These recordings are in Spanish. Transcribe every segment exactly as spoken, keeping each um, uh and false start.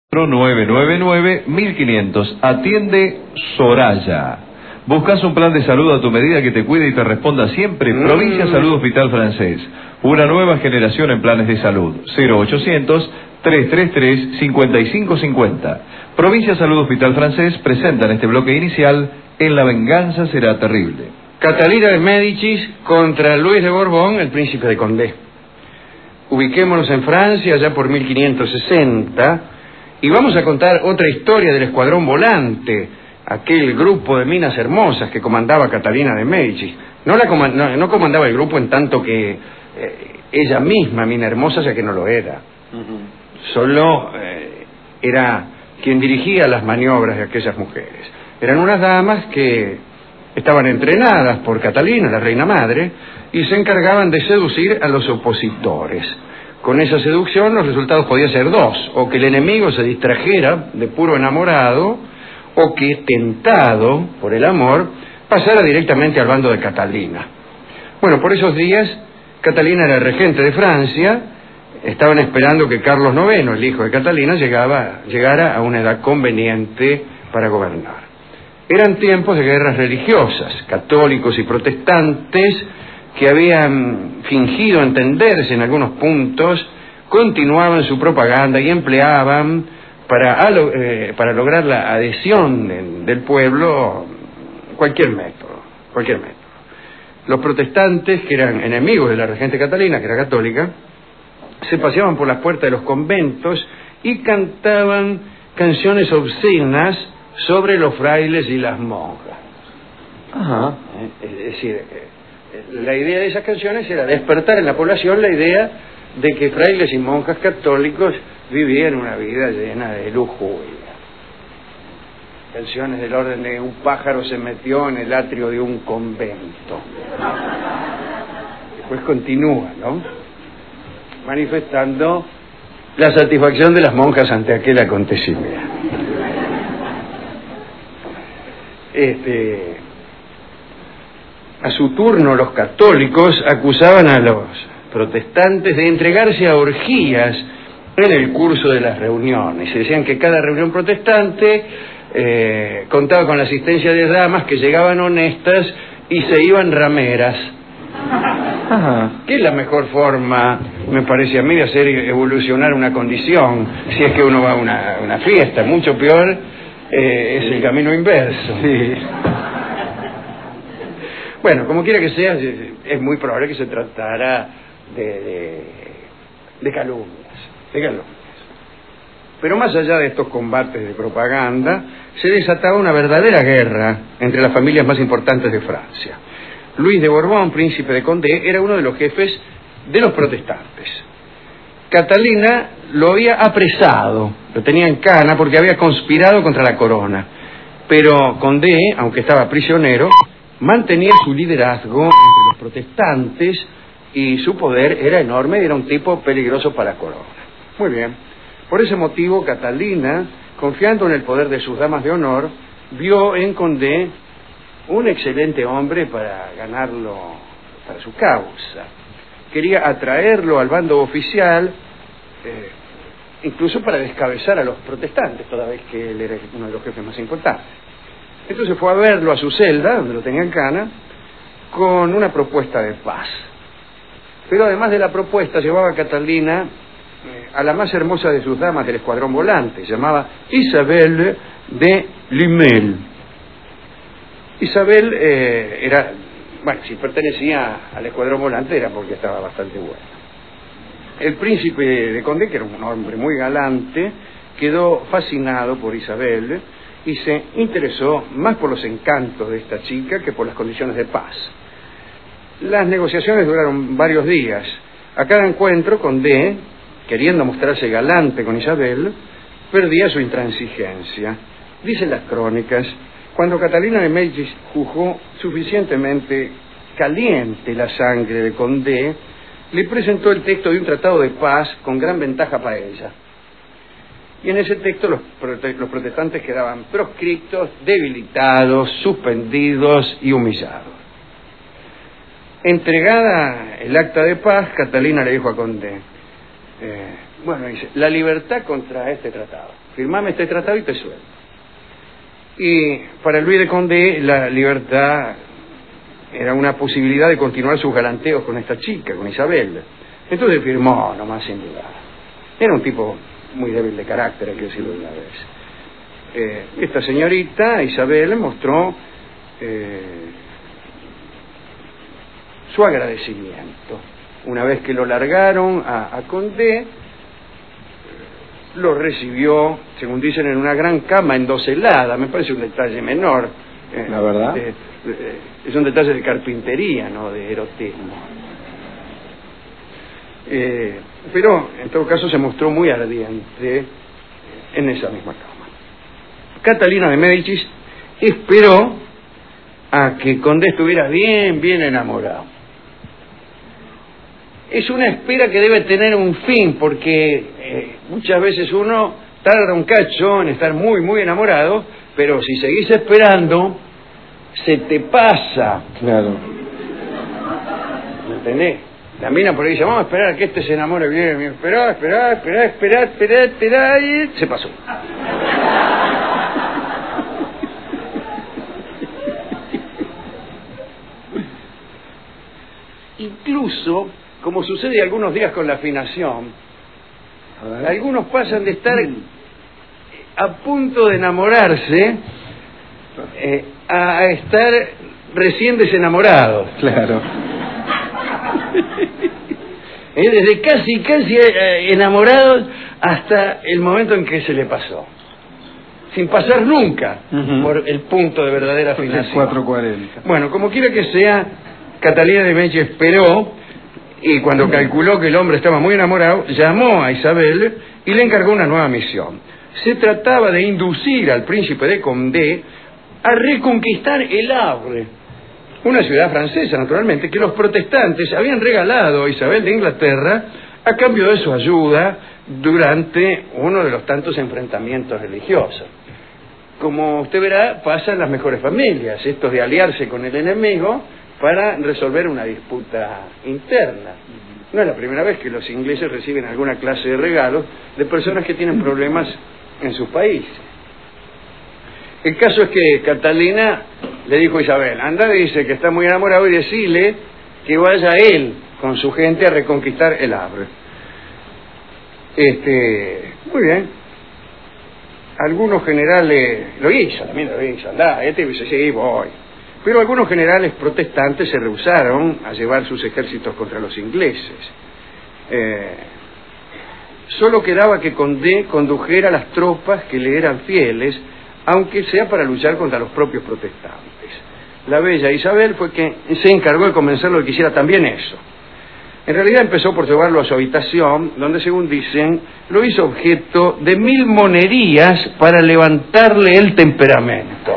nueve nueve nueve mil quinientos. Atiende Soraya. ¿Buscas un plan de salud a tu medida que te cuide y te responda siempre? Mm. Provincia Salud Hospital Francés. Una nueva generación en planes de salud. cero ochocientos, trescientos treinta y tres, cincuenta y cinco cincuenta. Provincia Salud Hospital Francés presenta en este bloque inicial En la venganza será terrible. Catalina de Médicis contra Luis de Borbón, el príncipe de Condé. Ubiquémonos en Francia, ya por mil quinientos sesenta, y vamos a contar otra historia del Escuadrón Volante, aquel grupo de minas hermosas que comandaba Catalina de Médicis. No, la comand no, no comandaba el grupo en tanto que eh, ella misma, mina hermosa, ya que no lo era. Uh-huh. Solo eh, era quien dirigía las maniobras de aquellas mujeres. Eran unas damas que estaban entrenadas por Catalina, la reina madre, y se encargaban de seducir a los opositores. Con esa seducción los resultados podían ser dos: o que el enemigo se distrajera de puro enamorado, o que, tentado por el amor, pasara directamente al bando de Catalina. Bueno, por esos días Catalina era regente de Francia. Estaban esperando que Carlos noveno, el hijo de Catalina, llegaba, llegara a una edad conveniente para gobernar. Eran tiempos de guerras religiosas. Católicos y protestantes, que habían fingido entenderse en algunos puntos, continuaban su propaganda y empleaban para, eh, para lograr la adhesión de, del pueblo cualquier método, cualquier método. Los protestantes, que eran enemigos de la regente Catalina, que era católica, se paseaban por las puertas de los conventos y cantaban canciones obscenas sobre los frailes y las monjas. Ajá. Es decir, la idea de esas canciones era despertar en la población la idea de que frailes y monjas católicos vivían una vida llena de lujuria. Canciones del orden de un pájaro se metió en el atrio de un convento. Después continúa, ¿no?, manifestando la satisfacción de las monjas ante aquel acontecimiento. Este, a su turno, los católicos acusaban a los protestantes de entregarse a orgías en el curso de las reuniones. Se decían que cada reunión protestante eh, contaba con la asistencia de damas que llegaban honestas y se iban rameras. Ajá. ¿Qué es la mejor forma, me parece a mí, de hacer evolucionar una condición? Si es que uno va a una, una fiesta, mucho peor eh, es el camino inverso. Sí. Bueno, como quiera que sea, es muy probable que se tratara de, de, de calumnias, de calumnias. Pero más allá de estos combates de propaganda, se desataba una verdadera guerra entre las familias más importantes de Francia. Luis de Borbón, príncipe de Condé, era uno de los jefes de los protestantes. Catalina lo había apresado, lo tenía en cana porque había conspirado contra la corona. Pero Condé, aunque estaba prisionero, mantenía su liderazgo entre los protestantes y su poder era enorme y era un tipo peligroso para la corona. Muy bien. Por ese motivo, Catalina, confiando en el poder de sus damas de honor, vio en Condé un excelente hombre para ganarlo para su causa. Quería atraerlo al bando oficial, eh, incluso para descabezar a los protestantes, toda vez que él era uno de los jefes más importantes. Entonces fue a verlo a su celda, donde lo tenía en cana, con una propuesta de paz. Pero además de la propuesta, llevaba a Catalina eh, a la más hermosa de sus damas del Escuadrón Volante, se llamaba Isabel de Limel. Isabel eh, era, bueno, si pertenecía al Escuadrón Volante era porque estaba bastante buena. El príncipe de Condé, que era un hombre muy galante, quedó fascinado por Isabel y se interesó más por los encantos de esta chica que por las condiciones de paz. Las negociaciones duraron varios días. A cada encuentro, Condé, queriendo mostrarse galante con Isabel, perdía su intransigencia. Dicen las crónicas: cuando Catalina de Médicis juzgó suficientemente caliente la sangre de Condé, le presentó el texto de un tratado de paz con gran ventaja para ella. Y en ese texto los, prote los protestantes quedaban proscriptos, debilitados, suspendidos y humillados. Entregada el acta de paz, Catalina le dijo a Condé: eh, Bueno, dice, la libertad contra este tratado. Firmame este tratado y te suelto. Y para Luis de Condé la libertad era una posibilidad de continuar sus galanteos con esta chica, con Isabel. Entonces firmó nomás sin dudar. Era un tipo muy débil de carácter, hay que decirlo de una vez. Eh, esta señorita, Isabel, mostró eh, su agradecimiento. Una vez que lo largaron a, a Condé, lo recibió, según dicen, en una gran cama endoselada. Me parece un detalle menor. Eh, La verdad. Eh, eh, es un detalle de carpintería, no de erotismo. Eh, pero, en todo caso, se mostró muy ardiente en esa misma cama. Catalina de Médicis esperó a que Condé estuviera bien, bien enamorado. Es una espera que debe tener un fin, porque eh, muchas veces uno tarda un cacho en estar muy, muy enamorado, pero si seguís esperando, se te pasa. Claro. ¿Me entendés? La mina por ahí dice, vamos a esperar a que este se enamore bien. Esperá, esperá, esperá, esperá, esperá, esperá, y se pasó. Incluso, como sucede algunos días con la afinación, algunos pasan de estar a punto de enamorarse eh, a estar recién desenamorados. Claro. Eh, desde casi, casi eh, enamorados hasta el momento en que se le pasó. Sin pasar nunca uh-huh. por el punto de verdadera afinación. cuatro cuarenta. Bueno, como quiera que sea, Catalina de Médicis esperó y cuando calculó que el hombre estaba muy enamorado, llamó a Isabel y le encargó una nueva misión. Se trataba de inducir al príncipe de Condé a reconquistar el Havre, una ciudad francesa, naturalmente, que los protestantes habían regalado a Isabel de Inglaterra a cambio de su ayuda durante uno de los tantos enfrentamientos religiosos. Como usted verá, pasa en las mejores familias, esto de aliarse con el enemigo para resolver una disputa interna. No es la primera vez que los ingleses reciben alguna clase de regalos de personas que tienen problemas en sus países. El caso es que Catalina le dijo a Isabel, anda, dice que está muy enamorado y decile que vaya él con su gente a reconquistar el Havre. Este, muy bien. Algunos generales, lo hizo, también lo hizo, anda, este dice, sí, voy. Pero algunos generales protestantes se rehusaron a llevar sus ejércitos contra los ingleses. Eh, solo quedaba que Condé condujera las tropas que le eran fieles, aunque sea para luchar contra los propios protestantes. La bella Isabel fue quien se encargó de convencerlo de que hiciera también eso. En realidad empezó por llevarlo a su habitación, donde, según dicen, lo hizo objeto de mil monerías para levantarle el temperamento.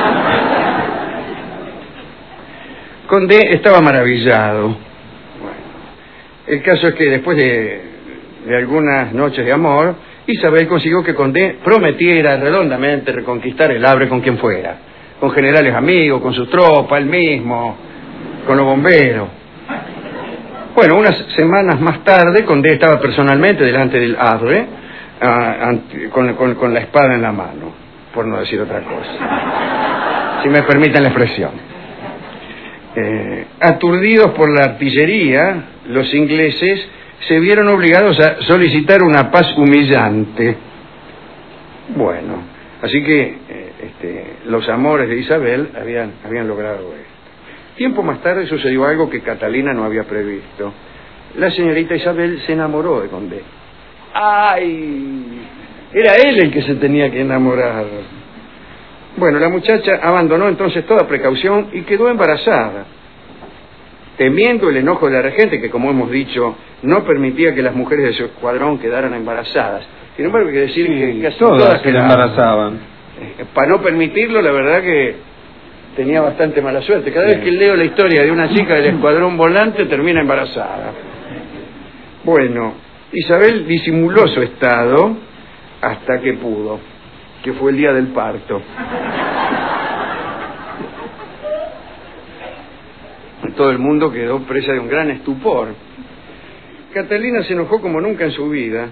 Condé estaba maravillado. Bueno, el caso es que después de, de algunas noches de amor, Isabel consiguió que Condé prometiera redondamente reconquistar el Havre con quien fuera, con generales amigos, con su tropa, él mismo, con los bomberos. Bueno, unas semanas más tarde, Condé estaba personalmente delante del Havre, uh, ante, con, con, con la espada en la mano, por no decir otra cosa, si me permiten la expresión. Eh, aturdidos por la artillería, los ingleses se vieron obligados a solicitar una paz humillante. Bueno, así que eh, este, los amores de Isabel habían, habían logrado esto. Tiempo más tarde sucedió algo que Catalina no había previsto. La señorita Isabel se enamoró de Condé. ¡Ay! Era él el que se tenía que enamorar. Bueno, la muchacha abandonó entonces toda precaución y quedó embarazada. Temiendo el enojo de la regente, que como hemos dicho, no permitía que las mujeres de su escuadrón quedaran embarazadas. Sin embargo, hay que decir sí, que casi todas, todas se embarazaban. Eh, para no permitirlo, la verdad que tenía bastante mala suerte. Cada sí. vez que leo la historia de una chica del escuadrón volante, termina embarazada. Bueno, Isabel disimuló su estado hasta que pudo, que fue el día del parto. Todo el mundo quedó presa de un gran estupor. Catalina se enojó como nunca en su vida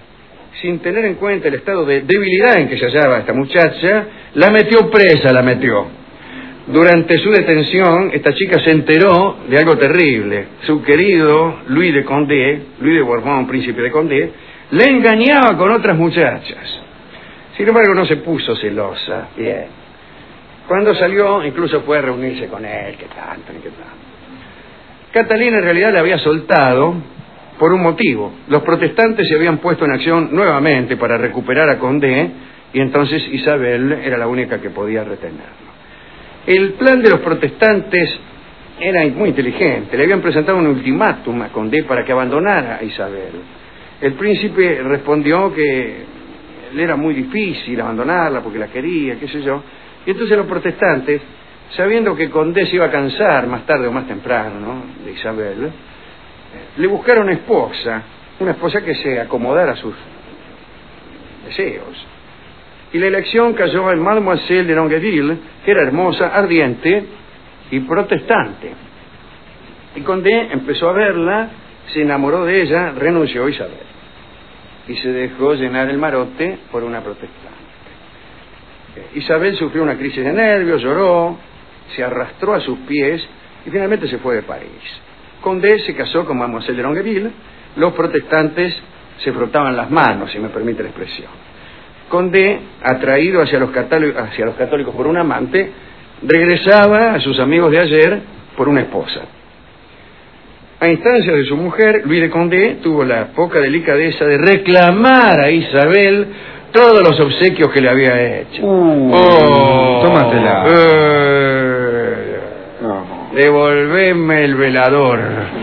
sin tener en cuenta el estado de debilidad en que se hallaba esta muchacha, la metió presa, la metió. Durante su detención, esta chica se enteró de algo terrible. Su querido Luis de Condé, Luis de Borbón, príncipe de Condé, le engañaba con otras muchachas. Sin embargo, no se puso celosa. Bien. Cuando salió, incluso fue a reunirse con él, que tanto, ni qué tanto. Catalina en realidad la había soltado por un motivo. Los protestantes se habían puesto en acción nuevamente para recuperar a Condé, y entonces Isabel era la única que podía retenerlo. El plan de los protestantes era muy inteligente. Le habían presentado un ultimátum a Condé para que abandonara a Isabel. El príncipe respondió que le era muy difícil abandonarla porque la quería, qué sé yo. Y entonces los protestantes, sabiendo que Condé se iba a cansar más tarde o más temprano, ¿no?, de Isabel, le buscaron esposa, una esposa que se acomodara a sus deseos. Y la elección cayó en Mademoiselle de Longueville, que era hermosa, ardiente y protestante. Y Condé empezó a verla, se enamoró de ella, renunció a Isabel y se dejó llenar el marote por una protestante. Isabel sufrió una crisis de nervios, lloró, se arrastró a sus pies y finalmente se fue de París. Condé se casó con Mademoiselle de Longueville. Los protestantes se frotaban las manos, si me permite la expresión. Condé, atraído hacia los católicos, hacia los católicos por un amante, regresaba a sus amigos de ayer por una esposa. A instancias de su mujer, Luis de Condé tuvo la poca delicadeza de reclamar a Isabel todos los obsequios que le había hecho. Uh, oh, tómatela. Eh, no. Devolveme el velador.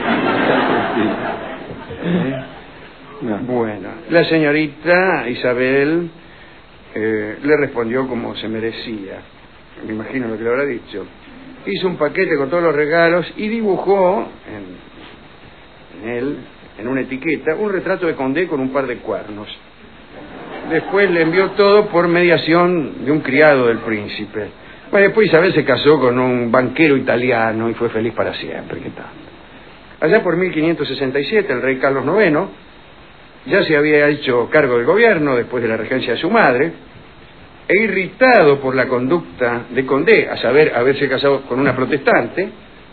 No. Bueno, la señorita Isabel eh, le respondió como se merecía. Me imagino lo que le habrá dicho. Hizo un paquete con todos los regalos y dibujó en, en él, en una etiqueta, un retrato de Condé con un par de cuernos. Después le envió todo por mediación de un criado del príncipe. Bueno, después Isabel se casó con un banquero italiano y fue feliz para siempre. ¿Qué tal? Allá por mil quinientos sesenta y siete, el rey Carlos noveno ya se había hecho cargo del gobierno después de la regencia de su madre, e irritado por la conducta de Condé, a saber, haberse casado con una protestante,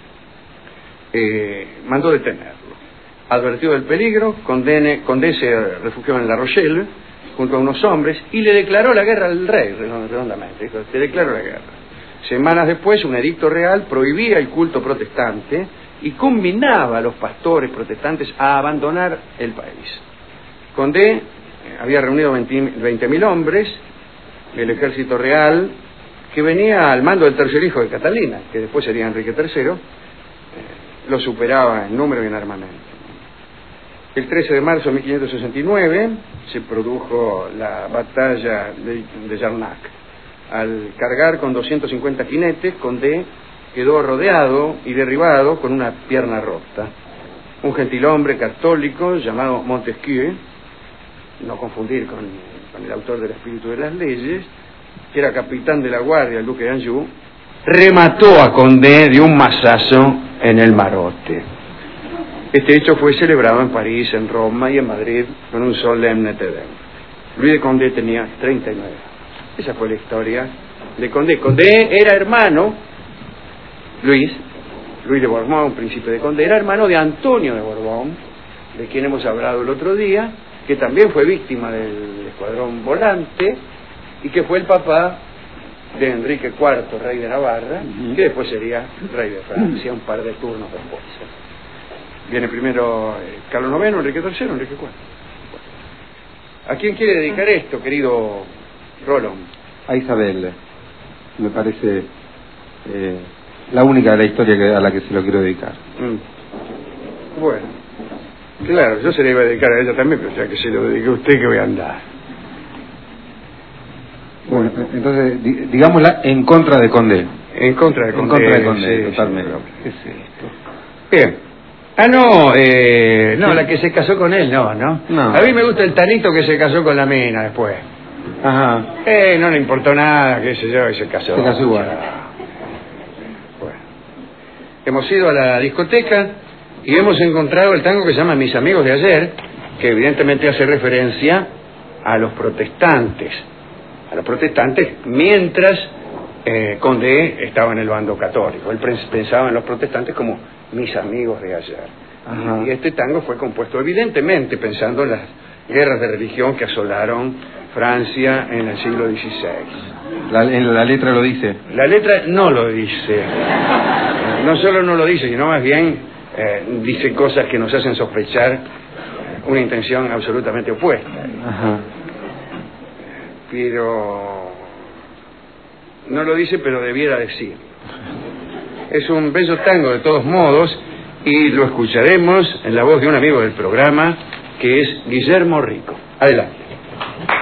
eh, mandó detenerlo. Advertido del peligro, Condé, Condé se refugió en La Rochelle junto a unos hombres y le declaró la guerra al rey, redondamente. Dijo, te declaro la guerra. Semanas después, un edicto real prohibía el culto protestante y combinaba a los pastores protestantes a abandonar el país. Condé eh, había reunido veinte mil hombres del ejército real, que venía al mando del tercer hijo de Catalina, que después sería Enrique tercero, eh, lo superaba en número y en armamento. El trece de marzo de mil quinientos sesenta y nueve se produjo la batalla de, de Jarnac. Al cargar con doscientos cincuenta jinetes, Condé quedó rodeado y derribado con una pierna rota. Un gentilhombre católico llamado Montesquieu, no confundir con, con el autor del Espíritu de las Leyes, que era capitán de la guardia del duque de Anjou, remató a Condé de un mazazo en el marote. Este hecho fue celebrado en París, en Roma y en Madrid con un solemne te deum. Luis de Condé tenía treinta y nueve años. Esa fue la historia de Condé. Condé era hermano, Luis, Luis de Borbón, príncipe de Condé, era hermano de Antonio de Borbón, de quien hemos hablado el otro día, que también fue víctima del escuadrón volante y que fue el papá de Enrique cuarto, rey de Navarra, uh-huh. que después sería rey de Francia, un par de turnos después. Viene primero eh, Carlos noveno, Enrique tercero, Enrique cuarto. ¿A quién quiere dedicar esto, querido Rolón? A Isabel. Me parece eh, la única de la historia que, a la que se lo quiero dedicar. Mm. Bueno, claro, yo se le iba a dedicar a ella también, pero ya que se lo dedique a usted, que voy a andar. Bueno, entonces, di, digámosla en contra de Condé. En contra de Condé. En contra de Condé, sí, totalmente. Sí, ¿qué es esto? Bien. Ah, no, eh, no, sí. La que se casó con él, no, no, no. A mí me gusta el tanito que se casó con la mina después. Ajá. Eh, no le importó nada, qué sé yo, y se casó. Se casó igual. Bueno. Hemos ido a la discoteca y hemos encontrado el tango que se llama Mis amigos de ayer, que evidentemente hace referencia a los protestantes, a los protestantes mientras eh, Condé estaba en el bando católico. Él pensaba en los protestantes como mis amigos de ayer. Ajá. Y este tango fue compuesto evidentemente pensando en las guerras de religión que asolaron Francia en el siglo dieciséis. La, en la letra lo dice. La letra no lo dice. No solo no lo dice, sino más bien eh, dice cosas que nos hacen sospechar una intención absolutamente opuesta. Ajá. Pero no lo dice, pero debiera decirlo. Es un bello tango de todos modos y lo escucharemos en la voz de un amigo del programa que es Guillermo Rico. Adelante.